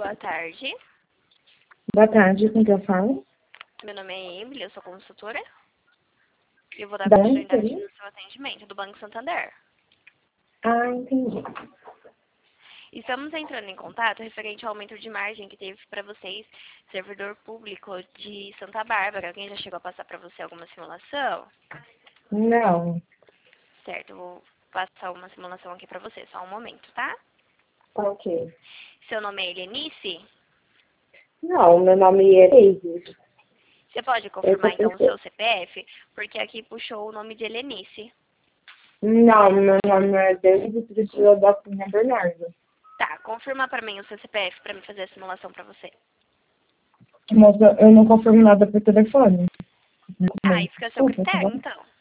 boa tarde. Boa tarde, com quem eu falo? Meu nome é Emily, eu sou consultora. E eu vou dar Da onde continuidade seria? no seu atendimento, do Banco Santander. Ah, entendi. Estamos entrando em contato referente ao aumento de margem que teve para vocês, servidor público de Santa Bárbara. Alguém já chegou a passar para você alguma simulação? Não. Certo, eu vou passar uma simulação aqui para você, só um momento, tá? Ok. Seu nome é Helenice? Não, meu nome é David. Você pode Essa confirmar então o pessoa. seu CPF? Porque aqui puxou o nome de Helenice. Não, meu nome é David Priscila da Cunha Bernardo. Tá, confirma para mim o seu CPF para me fazer a simulação para você. Moça, eu não confirmo nada por telefone. Ah, isso fica a seu Desculpa, tá critério, bom? então.